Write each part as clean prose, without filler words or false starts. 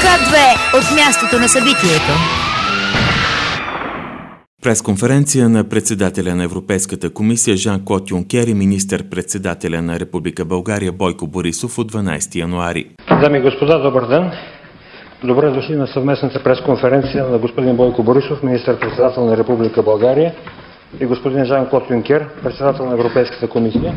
К2 от мястото на събитието. Пресконференция на председателя на Европейската комисия Жан-Клод Юнкер и министър-председателя на Република България Бойко Борисов от 12 януари. Дами и господа, добър ден! Добре дошли на съвместната пресконференция на господин Бойко Борисов, министър-председател на Република България, и господин Жан-Клод Юнкер, председател на Европейската комисия.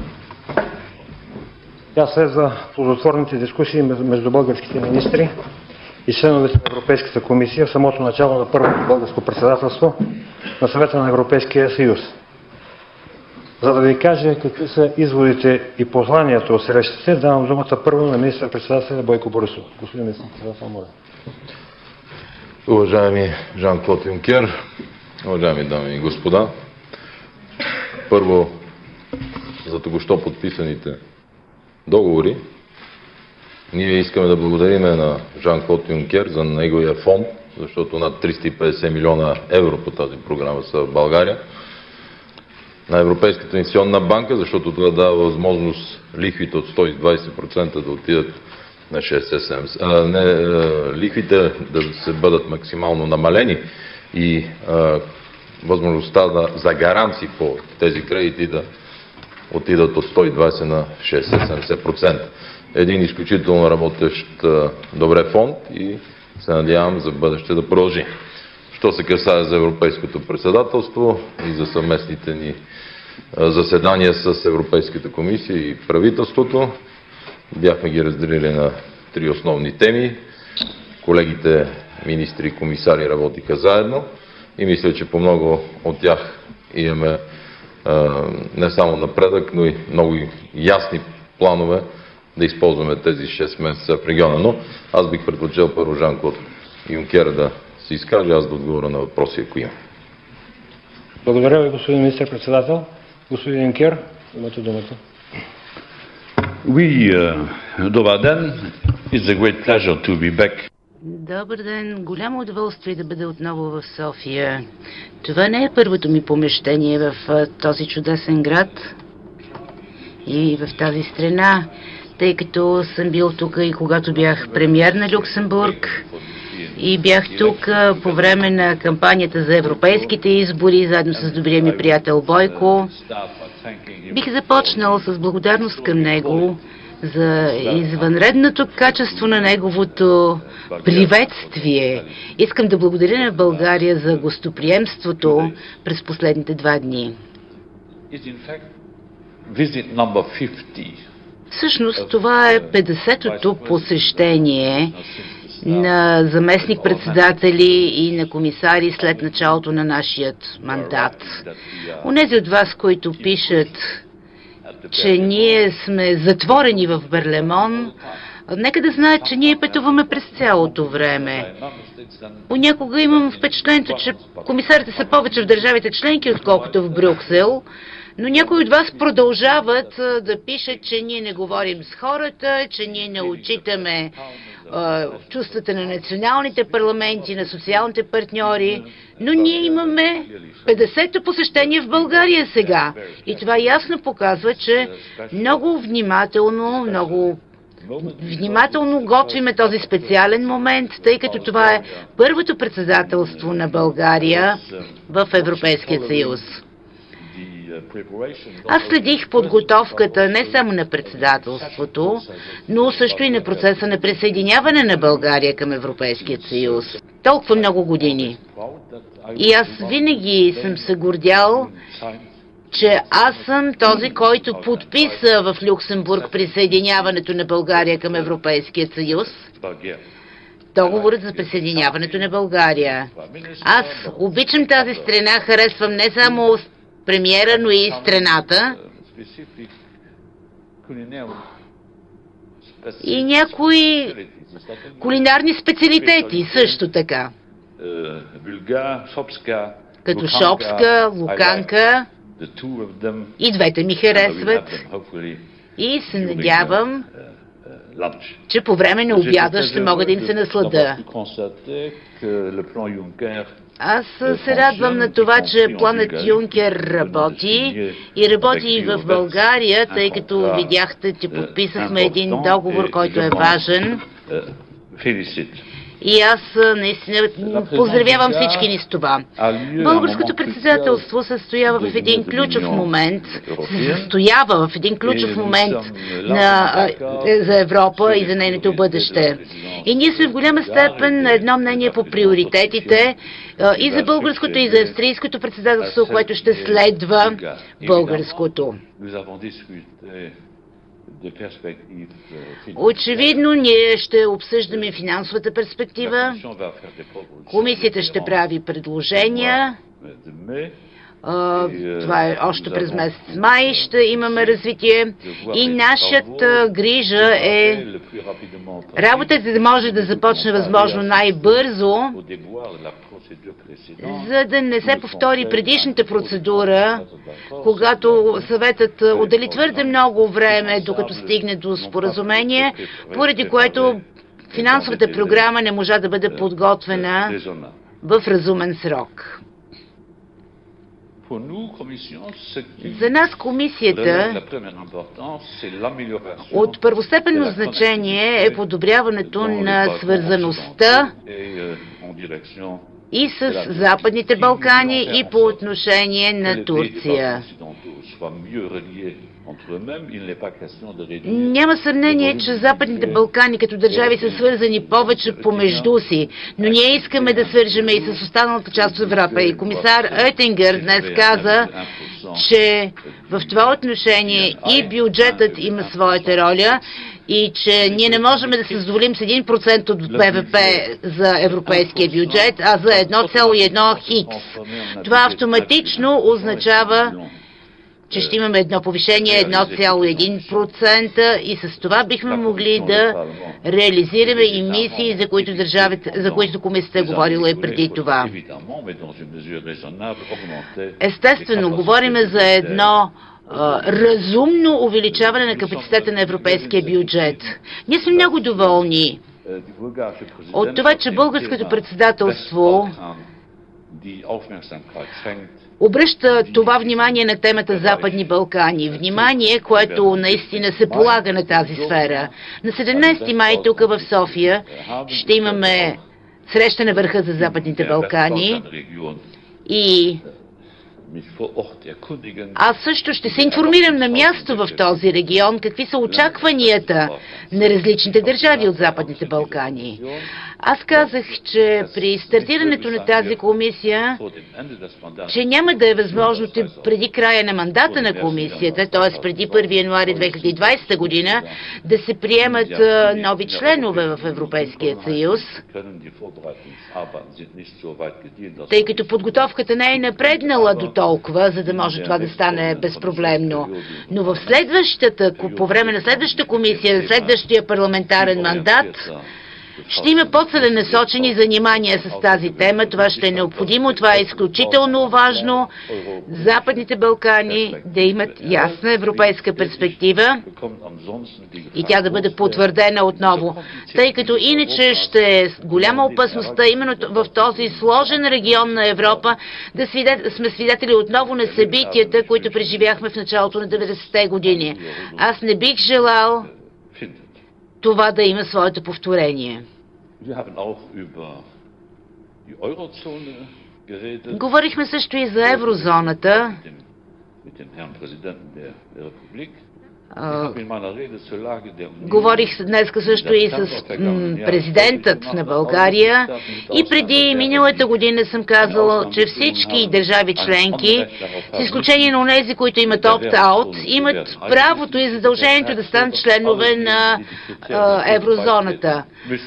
Тя следва плодотворните дискусии между българските министри и членовете на Европейската комисия в самото начало на първото българско председателство на Съвета на Европейския съюз. За да ви кажа какви са изводите и посланията от срещите, давам думата първо на министър-председателя Бойко Борисов. Господин министър-председател, моля. Уважаеми Жан-Клод Юнкер, уважаеми дами и господа, първо за току-що подписаните договори. Ние искаме да благодарим на Жан-Клод Юнкер за неговия фонд, защото над 350 милиона евро по тази програма са в България. На Европейската инвестиционна банка, защото това дава възможност лихвите от 120% да отидат на 6-7. Лихвите да се бъдат максимално намалени и възможността за гаранции по тези кредити да отидат от 120 на 60-70%. Един изключително работещ добре фонд и се надявам за бъдеще да продължи. Що се касае за Европейското председателство и за съвместните ни заседания с Европейската комисия и правителството, бяхме ги разделили на три основни теми. Колегите министри и комисари работиха заедно и мисля, че по много от тях имаме не само напредък, но и много ясни планове да използваме тези 6 месеца в региона. Но аз бих предпочел първо Жан-Клод Юнкер да се изкаже, аз да отговоря на въпроси, ако има. Благодаря ви, господин министър-председател. Господин Юнкер, имате думата. Добър ден. It's a great pleasure to be back. Добър ден. Голямо удоволствие да бъда отново в София. Това не е първото ми помещение в този чудесен град и в тази страна, тъй като съм бил тук и когато бях премиер на Люксембург и бях тук по време на кампанията за европейските избори, заедно с добрия ми приятел Бойко. Бих започнал с благодарност към него за извънредното качество на неговото приветствие. Искам да благодаря на България за гостоприемството през последните 2 дни. Всъщност това е 50-то посещение на заместник-председатели и на комисари след началото на нашият мандат. Онези от вас, които пишат, че ние сме затворени в Берлемон, нека да знаят, че ние пътуваме през цялото време. Понякога имам впечатлението, че комисарите са повече в държавите членки, отколкото в Брюксел, но някои от вас продължават да пишат, че ние не говорим с хората, че ние не отчитаме чувствата на националните парламенти, на социалните партньори, но ние имаме 50-то посещение в България сега. И това ясно показва, че много внимателно готвиме този специален момент, тъй като това е първото председателство на България в Европейския съюз. Аз следих подготовката не само на председателството, но също и на процеса на присъединяване на България към Европейския съюз. Толкова много години. И аз винаги съм се гордял, че аз съм този, който подписа в Люксембург присъединяването на България към Европейския съюз. Договорът за присъединяването на България. Аз обичам тази страна, харесвам не само премиера, но и страната. И някои кулинарни специалитети също така. Като шопска, луканка. И двете ми харесват. И се надявам, че по време на обяда ще мога да им се насладя. Аз се радвам на това, че планът Юнкер работи и работи и в България, тъй като видяхте, че подписахме един договор, който е важен. И аз наистина поздравявам всички ни с това. Българското председателство се състоява в един ключов момент за Европа и за нейното бъдеще. И ние сме в голяма степен на едно мнение по приоритетите и за българското, и за австрийското председателство, което ще следва българското. Очевидно, ние ще обсъждаме финансовата перспектива. Комисията ще прави предложения. Това е още през месец май ще имаме развитие и нашата грижа е работата да може да започне възможно най-бързо, за да не се повтори предишната процедура, когато съветът отдели твърде много време, докато стигне до споразумение, поради което финансовата програма не можа да бъде подготвена в разумен срок. За нас комисията от първостепенно значение е подобряването на свързаността и с Западните Балкани и по отношение на Турция. Няма съмнение, че Западните Балкани като държави са свързани повече помежду си, но ние искаме да свържеме и с останалата част от Европа. И комисар Оетингер днес каза, че в това отношение и бюджетът има своята роля и че ние не можем да се задоволим с 1% от БВП за европейския бюджет, а за 1,1 хикс. Това автоматично означава, че ще имаме едно повишение 1,1% и с това бихме могли да реализираме и мисии, за които комисията е говорила и преди това. Естествено, говорим за едно разумно увеличаване на капацитета на европейския бюджет. Ние сме много доволни от това, че българското председателство обръща това внимание на темата Западни Балкани. Внимание, което наистина се полага на тази сфера. На 17 май тук в София ще имаме среща на върха за Западните Балкани и аз също ще се информирам на място в този регион, какви са очакванията на различните държави от Западните Балкани. Аз казах, че при стартирането на тази комисия, че няма да е възможно преди края на мандата на комисията, т.е. преди 1 януари 2020 година, да се приемат нови членове в Европейския съюз, тъй като подготовката не е напреднала до толкова, за да може това да стане безпроблемно. Но в по време на следващата комисия, следващия парламентарен мандат, ще има по-целенасочени занимания с тази тема. Това ще е необходимо. Това е изключително важно. Западните Балкани да имат ясна европейска перспектива и тя да бъде потвърдена отново. Тъй като иначе ще е голяма опасността именно в този сложен регион на Европа да сме свидетели отново на събитията, които преживяхме в началото на 90-те години. Аз не бих желал това да има своето повторение. Говорихме също и за еврозоната. Говорих днес също и с президентът на България и преди миналата година съм казала, че всички държави членки, с изключение на онези, които имат опт-аут, имат правото и задължението да станат членове на еврозоната.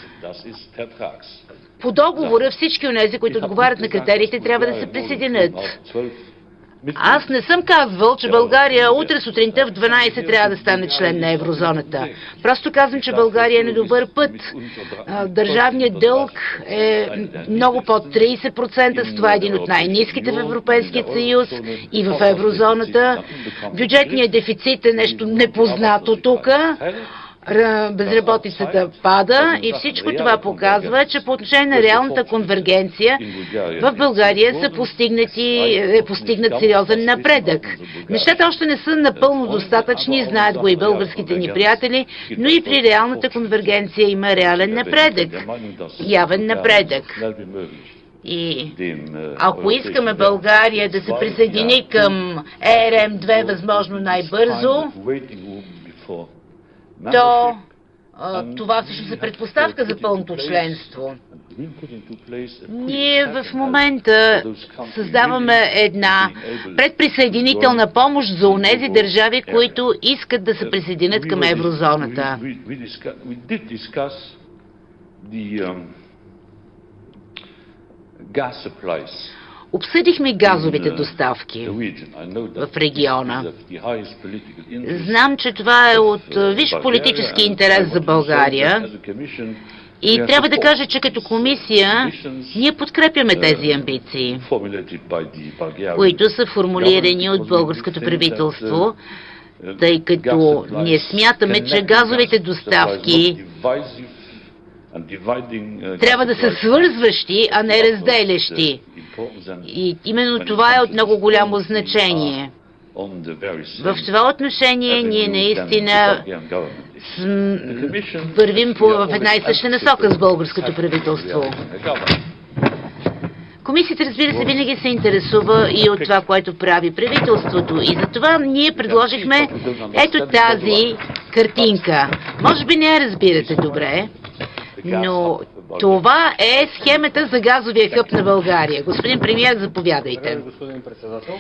По договора всички онези, които отговарят на критериите, трябва да се присъединят. Аз не съм казвал, че България утре сутринта в 12 трябва да стане член на еврозоната. Просто казвам, че България е на добър път. Държавният дълг е много под 30%, с това е един от най-ниските в Европейския съюз и в еврозоната. Бюджетният дефицит е нещо непознато тук. безработицата пада и всичко това показва, че по отношение на реалната конвергенция в България е постигнат сериозен напредък. Нещата още не са напълно достатъчни, знаят го и българските ни приятели, но и при реалната конвергенция има реален напредък, явен напредък. И ако искаме България да се присъедини към ЕРМ-2 възможно най-бързо, то това всъщност е предпоставка за пълното членство. Ние в момента създаваме една предприсъединителна помощ за онези държави, които искат да се присъединят към еврозоната. Обсъдихме газовите доставки в региона. Знам, че това е от висш политически интерес за България и трябва да кажа, че като комисия ние подкрепяме тези амбиции, които са формулирани от българското правителство, тъй като ние смятаме, че газовите доставки трябва да са свързващи, а не разделящи. И именно това е от много голямо значение. В това отношение ние наистина вървим в една и съща насока с българското правителство. Комисията, разбира се, винаги се интересува и от това, което прави правителството. И затова ние предложихме ето тази картинка. Може би не я разбирате добре, но това е схемата за газовия хъб на България. Господин премиер, заповядайте. Господин председател.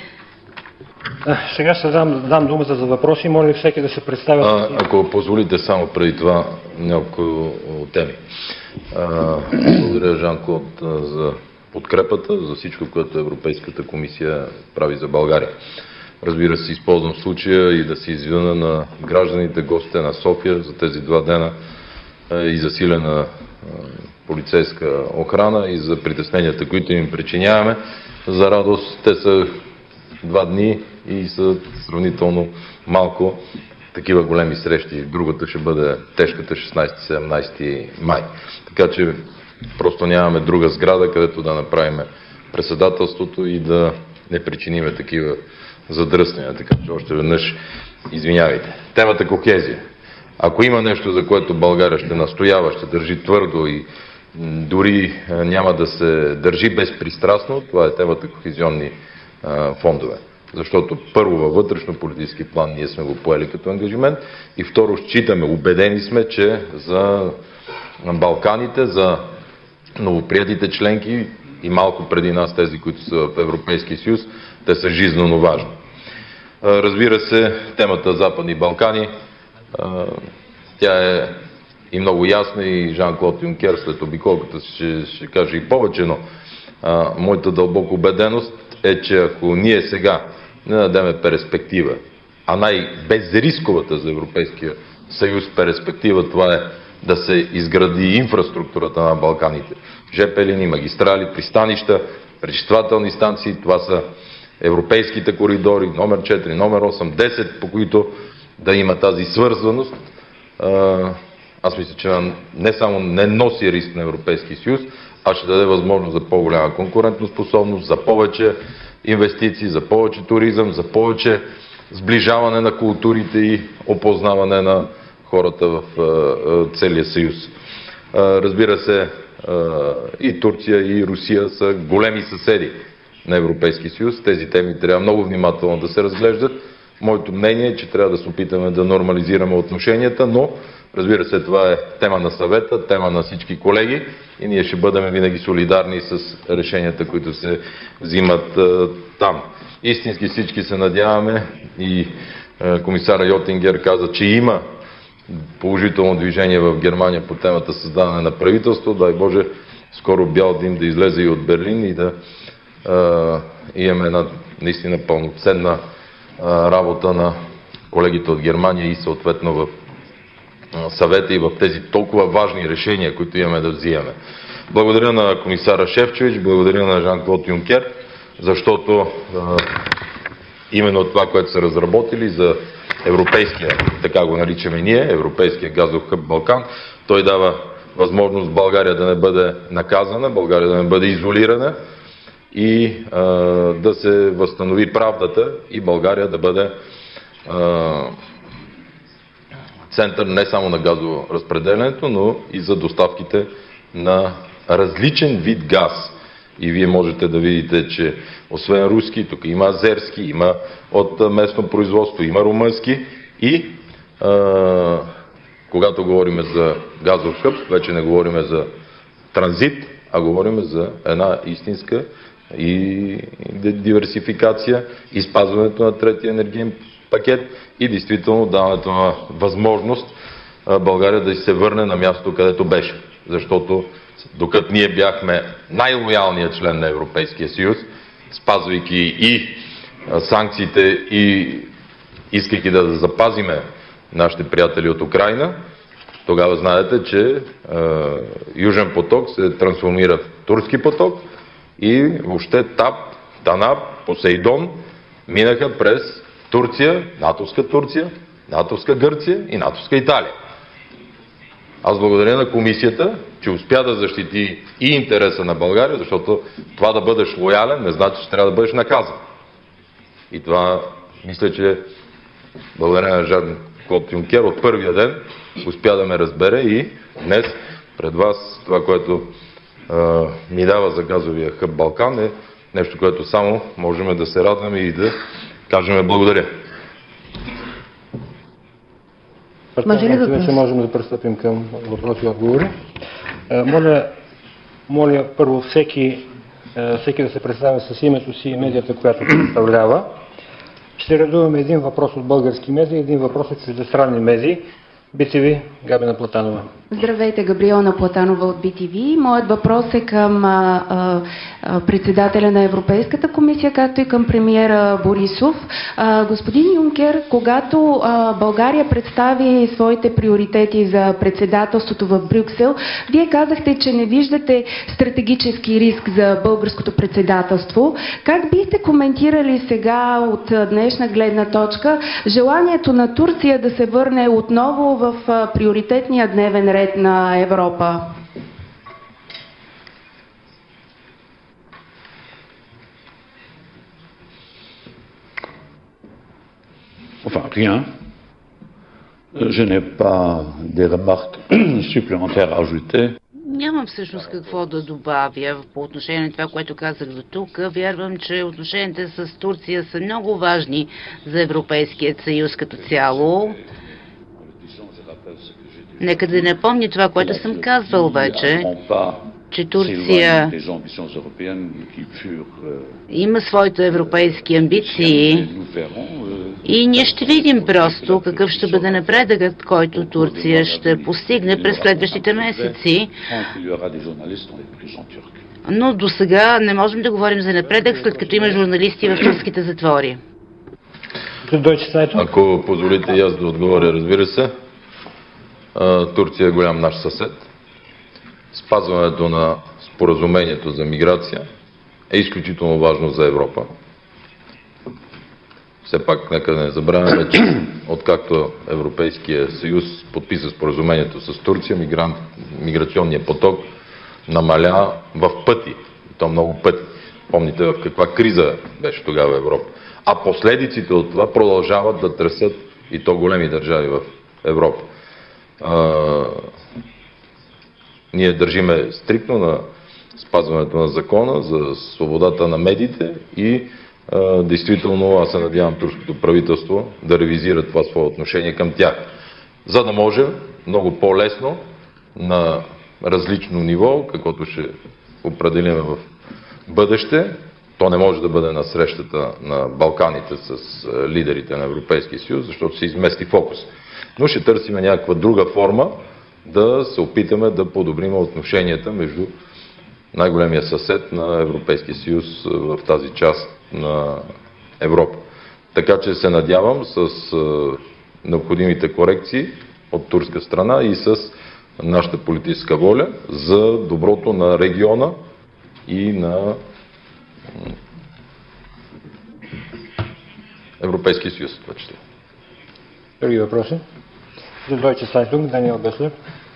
Сега ще дам думата за въпроси. Моля ли всеки да се представя? Ако позволите само преди това няколко теми. Благодаря, Жан-Клод, за подкрепата, за всичко, което Европейската комисия прави за България. Разбира се, използвам случая и да се извина на гражданите, гостите на София за тези 2 дена и засилена полицейска охрана и за притесненията, които им причиняваме. За радост, те са 2 дни и са сравнително малко такива големи срещи. Другата ще бъде тежката 16-17 май. Така че просто нямаме друга сграда, където да направим председателството и да не причиниме такива задръствания. Така че още веднъж извинявайте. Темата кохезия. Ако има нещо, за което България ще настоява, ще държи твърдо и дори няма да се държи безпристрастно, това е темата кохезионни фондове. Защото първо във вътрешно-политически план ние сме го поели като ангажимент и второ считаме, убедени сме, че за Балканите, за новоприятите членки и малко преди нас тези, които са в Европейския съюз, те са жизнено важни. Разбира се, темата Западни Балкани, тя е и много ясна и Жан-Клод Юнкер след обиколката ще каже и повече, но моята дълбока убеденост е, че ако ние сега не дадем перспектива, а най-безрисковата за Европейския съюз перспектива, това е да се изгради инфраструктурата на Балканите. ЖП линии, магистрали, пристанища, пречиствателни станции, това са европейските коридори, номер 4, номер 8, 10, по които да има тази свързваност. Аз мисля, че не само не носи риск на Европейския съюз, а ще даде възможност за по-голяма конкурентоспособност, за повече инвестиции, за повече туризъм, за повече сближаване на културите и опознаване на хората в целия съюз. Разбира се, и Турция, и Русия са големи съседи на Европейския съюз. Тези теми трябва много внимателно да се разглеждат. Моето мнение е, че трябва да се опитаме да нормализираме отношенията, но разбира се, това е тема на съвета, тема на всички колеги и ние ще бъдем винаги солидарни с решенията, които се взимат там. Истински всички се надяваме и комисара Йотингер каза, че има положително движение в Германия по темата създаване на правителство. Дай Боже, скоро бял дим да излезе и от Берлин и да имаме една наистина пълноценна работа на колегите от Германия и съответно в съвета и в тези толкова важни решения, които имаме да взимаме. Благодаря на комисара Шефчович, благодаря на Жан-Клод Юнкер, защото именно това, което са разработили за европейския, така го наричаме ние, европейския газов хъб Балкан. Той дава възможност България да не бъде наказана, България да не бъде изолирана и да се възстанови правдата и България да бъде център не само на газоразпределението, но и за доставките на различен вид газ. И вие можете да видите, че освен руски, тук има азерски, има от местно производство, има румънски и когато говорим за газов хъб, вече не говорим за транзит, а говорим за една истинска и диверсификация и спазването на третия енергиен пакет и действително даването на възможност България да се върне на мястото, където беше. Защото докато ние бяхме най-лоялният член на Европейския съюз, спазвайки и санкциите и искайки да запазиме нашите приятели от Украйна, тогава знаете, че Южен поток се трансформира в Турски поток и въобще ТАП, ТАНАП, Посейдон минаха през Турция, натовска Гърция и натовска Италия. Аз благодаря на комисията, че успя да защити и интереса на България, защото това да бъдеш лоялен не значи, че трябва да бъдеш наказан. И това мисля, че благодаря на Жан-Клод Юнкер от първия ден успя да ме разбере и днес пред вас това, което ми дава за газовия хъб Балкан е нещо, което само можем да се радваме и да кажем благодаря. Вече можем да пристъпим към въпроси и отговори. Моля първо всеки да се представя с името си и медията, която представлява. Ще редуваме един въпрос от български медии и един въпрос от чуждестранни медии. BTV, Габина Платанова. Здравейте, Габриела Платанова от BTV. Моят въпрос е към председателя на Европейската комисия, както и към премиера Борисов. Господин Юнкер, когато България представи своите приоритети за председателството в Брюксел, вие казахте, че не виждате стратегически риск за българското председателство. Как бихте коментирали сега от днешна гледна точка желанието на Турция да се върне отново в приоритетния дневен ред на Европа? Enfin, rien. Je n'ai pas des remarques supplémentaires à ajouter. Нямам всъщност какво да добавя по отношение на това, което казах до тук. Вярвам, че отношенията с Турция са много важни за Европейският съюз като цяло. Нека да напомня това, което съм казвал вече, че Турция има своите европейски амбиции и ние ще видим просто какъв ще бъде напредъкът, който Турция ще постигне през следващите месеци. Но до сега не можем да говорим за напредък, след като има журналисти в турските затвори. Ако позволите и аз да отговоря, разбира се. Турция е голям наш съсед. Спазването на споразумението за миграция е изключително важно за Европа. Все пак, нека да не забравяме, че откакто Европейския съюз подписа споразумението с Турция, миграционният поток намаля в пъти. И то много пъти. Помните в каква криза беше тогава Европа. А последиците от това продължават да тресат и то големи държави в Европа. Ние държиме стриктно на спазването на закона за свободата на медиите и действително аз се надявам турското правителство да ревизира това свое отношение към тях, за да може много по-лесно на различно ниво, каквото ще определим в бъдеще. То не може да бъде на срещата на Балканите с лидерите на Европейския съюз, защото се измести фокус. Но ще търсим някаква друга форма да се опитаме да подобрим отношенията между най-големия съсед на Европейския съюз в тази част на Европа. Така че се надявам с необходимите корекции от турска страна и с нашата политическа воля за доброто на региона и на Европейския съюз. Това число. Други въпроси? За Deutsche Zeitung, Даниел Беслер.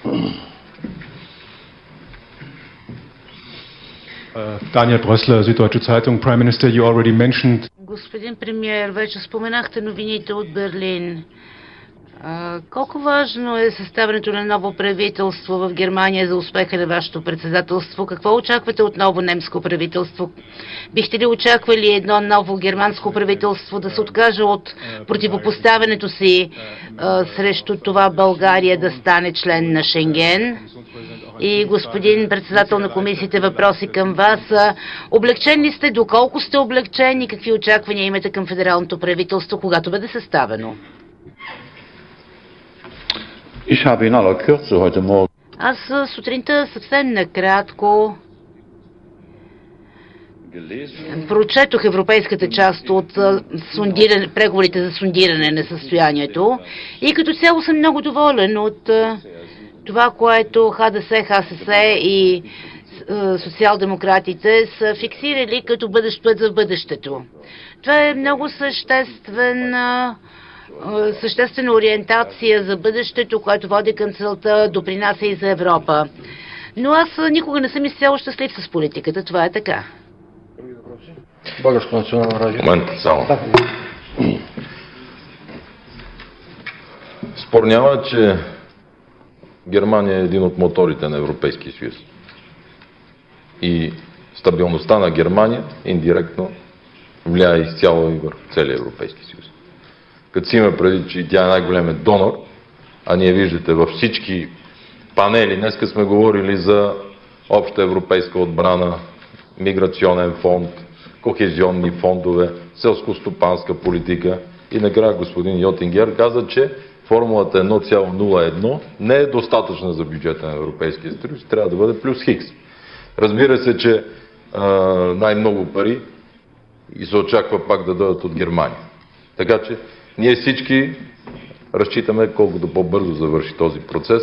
Daniel Brössler, Süddeutsche Zeitung. Prime Minister, you already mentioned. Господин премиер, вече споменахте новините от Берлин. Колко важно е съставянето на ново правителство в Германия за успеха на вашето председателство? Какво очаквате от ново немско правителство? Бихте ли очаквали едно ново германско правителство да се откаже от противопоставянето си срещу това България да стане член на Шенген? И господин председател на комисията, въпроси към вас. Облегчени сте? Доколко сте облегчени? Какви очаквания имате към федералното правителство, когато бъде съставено? Аз сутринта съвсем накратко прочетох европейската част от преговорите за сондиране на състоянието и като цяло съм много доволен от това, което ХДС, ХСС и социал-демократите са фиксирали като бъдещ път за бъдещето. Това е много съществена ориентация за бъдещето, което води към целта, допринася и за Европа. Но аз никога не съм изцяло щастлив с политиката. Това е така. Българско национално радио. Момент само. Спор няма, че Германия е един от моторите на Европейския съюз. И стабилността на Германия индиректно влияе изцяло и върху целия Европейски съюз. Като си има преди, че тя е най-големият донор, а ние виждате във всички панели, днеска сме говорили за обща европейска отбрана, миграционен фонд, кохезионни фондове, селско-стопанска политика и накрая господин Йотингер каза, че формулата 1,01 не е достатъчна за бюджета на Европейския съюз, трябва да бъде плюс хикс. Разбира се, че най-много пари и се очаква пак да дойдат от Германия. Така че ние всички разчитаме колкото по-бързо завърши този процес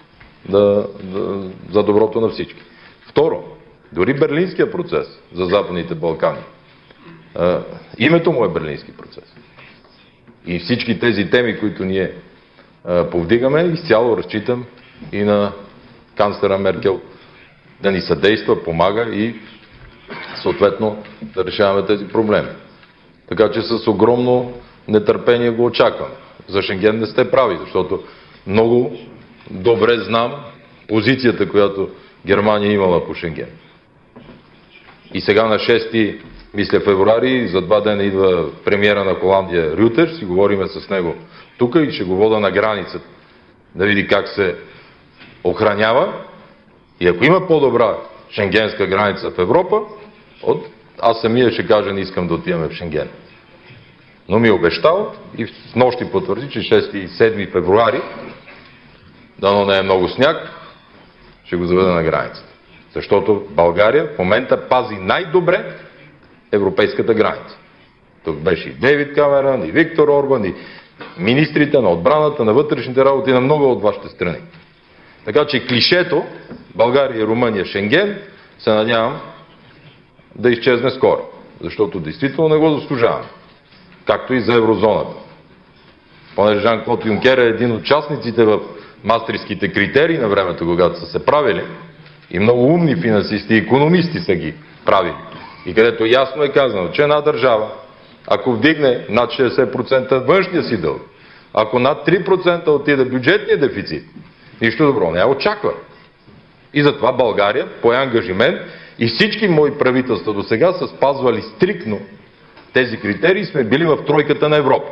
за доброто на всички. Второ, дори Берлинския процес за Западните Балкани. Името му е Берлински процес. И всички тези теми, които ние повдигаме, изцяло разчитам и на канцлера Меркел да ни съдейства, помага и съответно да решаваме тези проблеми. Така че с огромно нетърпение го очаквам. За Шенген не сте прави, защото много добре знам позицията, която Германия имала по Шенген. И сега на 6 мисля февруари, за 2 дена идва премиера на Холандия Рютер, си говориме с него тук и ще го вода на границата, да види как се охранява. И ако има по-добра шенгенска граница в Европа, аз самия ще кажа, не искам да отиваме в Шенген. Но ми е обещал и с нощи потвърди, че 6 и 7 февруари, дано не е много сняг, ще го заведа на границата. Защото България в момента пази най-добре европейската граница. Тук беше и Дейвид Камерън, и Виктор Орбан, и министрите на отбраната, на вътрешните работи на много от вашите страни. Така че клишето България и Румъния Шенген се надявам да изчезне скоро. Защото действително не го заслужаваме. Както и за еврозоната. Понеже Жан-Клод Юнкер е един от участниците в мастрихтските критерии на времето, когато са се правили, и много умни финансисти и икономисти са ги правили. И където ясно е казано, че една държава, ако вдигне над 60% външния си дълг, ако над 3% отиде бюджетния дефицит, нищо добро не очаква. И затова България пое ангажимент и всички мои правителства до сега са спазвали стриктно тези критерии и сме били в тройката на Европа.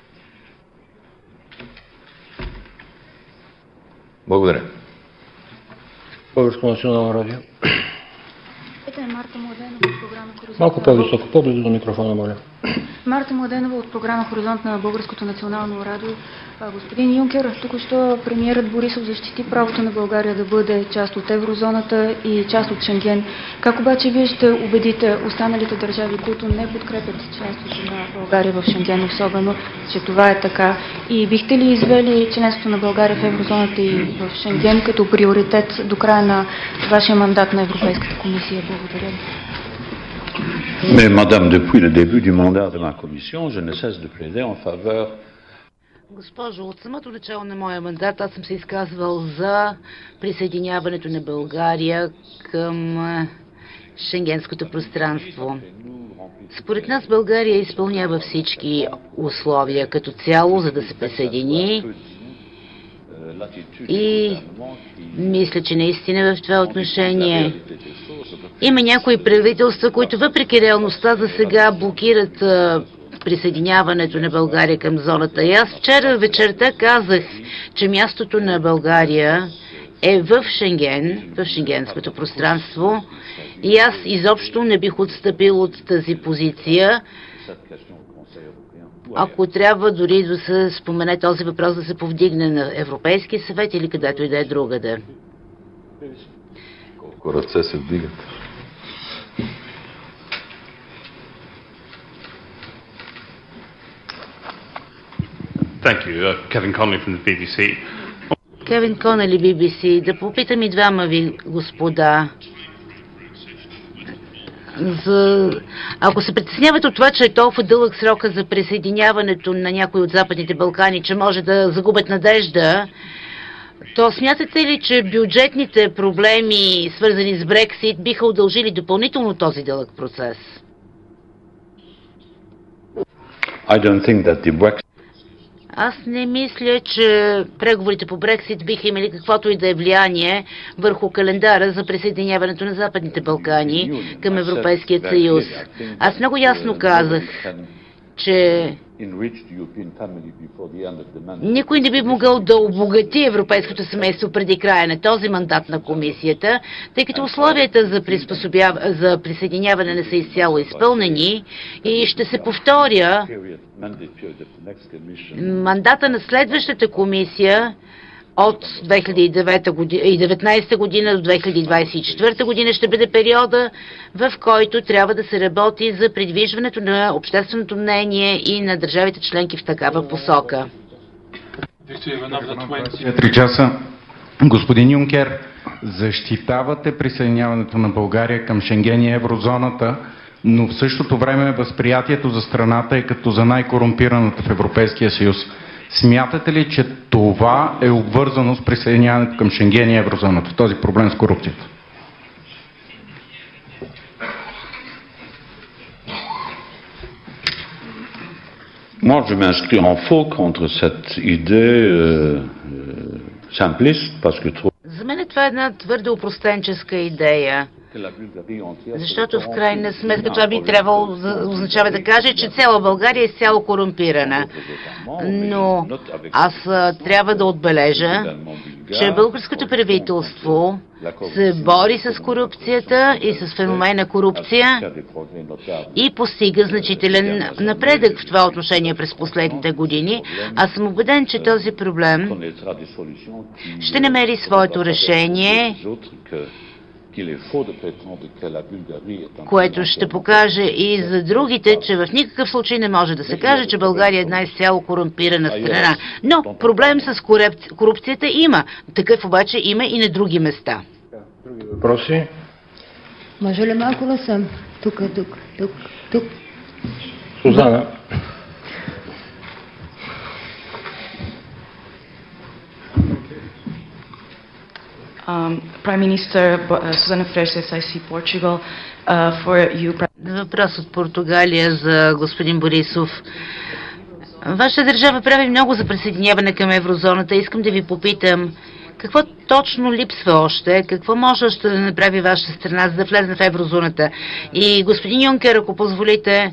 Благодаря. Българско национално радио. Марта Младенова от програма Хоризонт. Малко по-високо, по-близо до микрофона, моля. Марта Младенова от програма Хоризонт на Българското национално радио. Господин Юнкер, току-що премиерът Борисов защити правото на България да бъде част от еврозоната и част от Шенген. Как обаче вие ще убедите останалите държави, които не подкрепят членството на България в Шенген, особено, че това е така? И бихте ли извели членството на България в еврозоната и в Шенген като приоритет до края на вашия мандат на Европейската комисия? Благодаря ви. Mais madame, depuis le début du mandat de ma commission, je ne cesse de plaider en faveur. Госпожо, от самото начало на моя мандат аз съм се изказвал за присъединяването на България към Шенгенското пространство. Според нас България изпълнява всички условия като цяло, за да се присъедини и мисля, че наистина в това отношение има някои правителства, които въпреки реалността за сега блокират присъединяването на България към зоната. И аз вчера вечерта казах, че мястото на България е в Шенген, в шенгенското пространство и аз изобщо не бих отстъпил от тази позиция. Ако трябва дори да се спомене този въпрос да се повдигне на Европейския съвет или където и да е другаде. Колко ръце се вдигат? Thank you. Kevin Connolly from the BBC. Кевин Конели, BBC. Да попитам и двама ви, господа. Ако се притесняват от това, че е толкова дълъг срока за присъединяването на някои от Западните Балкани, че може да загубят надежда, то смятате ли, че бюджетните проблеми, свързани с Брексит, биха удължили допълнително този дълъг процес? I don't think that the Brexit. Аз не мисля, че преговорите по Брексит биха имали каквото и да е влияние върху календара за присъединяването на Западните Балкани към Европейския съюз. Аз много ясно казах, че никой не би могъл да обогати европейското семейство преди края на този мандат на комисията, тъй като условията за присъединяване не са изцяло изпълнени и ще се повторя. Мандата на следващата комисия от 2019 година до 2024 година ще бъде периода, в който трябва да се работи за придвижването на общественото мнение и на държавите членки в такава посока. 3 часа. Господин Юнкер, защитавате присъединяването на България към Шенген и еврозоната, но в същото време възприятието за страната е като за най-корумпираната в Европейския съюз. Смятате ли, че това е обвързано с присъединяването към Шенген и еврозоната, този проблем с корупцията? Moi, je m'inscris en faux contre cette idée simpliste, parce que trop... За мен това е една твърде опростенческа идея. Защото в крайна сметка това би трябвало да означава да каже, че цяла България е изцяло корумпирана. Но аз трябва да отбележа, че българското правителство се бори с корупцията и с феномена корупция и постига значителен напредък в това отношение през последните години. Аз съм убеден, че този проблем ще намери своето решение, което ще покаже и за другите, че в никакъв случай не може да се каже, че България е една изцяло корумпирана страна. Но проблем с корупцията има. Такъв обаче има и на други места. Други въпроси? Може ли малко да съм? Тук. Сузана. Prime Minister Susana Freire, SIC Portugal, for you. Въпрос от Португалия за господин Борисов. Ваша държава прави много за присъединяване към еврозоната. Искам да ви попитам, какво точно липсва още? Какво може още да направи вашата страна, за да влезе в еврозоната? И господин Юнкер, ако позволите,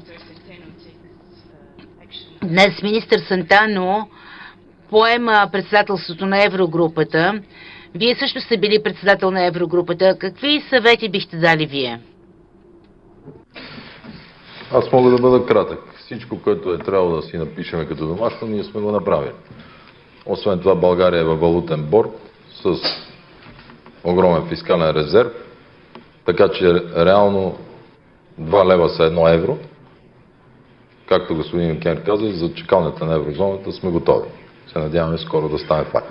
днес министър Сантано поема председателството на Еврогрупата. Вие също сте били председател на Еврогрупата. Какви съвети бихте дали вие? Аз мога да бъда кратък. Всичко, което е трябвало да си напишем като домашно, ние сме го направили. Освен това, България е във валутен борд с огромен фискален резерв, така че реално 2 лева са 1 евро. Както господин Юнкер каза, за чакалнята на еврозоната сме готови. Се надяваме скоро да стане факт.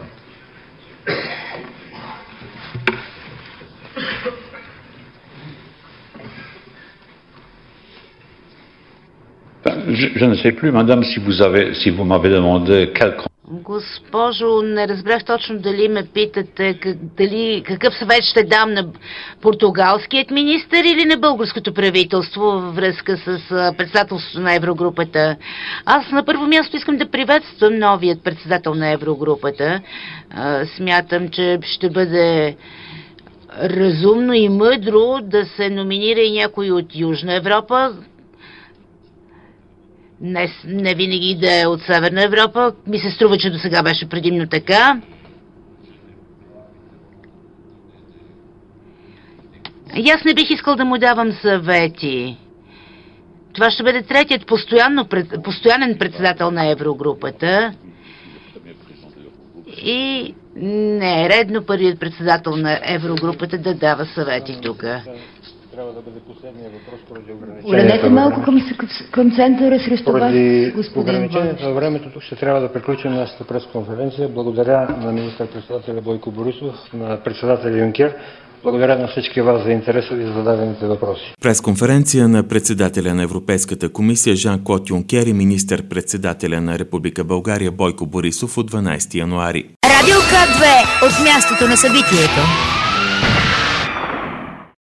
Je ne sais plus, madame, si vous m'avez demandé quel... Госпожо, не разбрах точно дали ме питате какъв съвет ще дам на португалският министър или на българското правителство във връзка с председателството на Еврогрупата. Аз на първо място искам да приветствам новият председател на Еврогрупата. Смятам, че ще бъде разумно и мъдро да се номинира и някой от Южна Европа. Не винаги да е от Северна Европа. Ми се струва, че до сега беше предимно така. И аз не бих искал да му давам съвети. Това ще бъде третият постоянен председател на Еврогрупата. И не е редно първият председател на Еврогрупата да дава съвети тук. Трябва да бъде последния въпрос поради ограничението. Уленете малко към центъра срещу вас, господин ограничението на времето тук ще трябва да приключим нашата пресконференция. Благодаря на министър-председателя Бойко Борисов, на председателя Юнкер. Благодаря на всички вас за интереса ви за зададените въпроси. Пресконференция на председателя на Европейската комисия Жан-Клод Юнкер и министър-председателя на Република България Бойко Борисов от 12 януари. Радио К2 от мястото на събитието.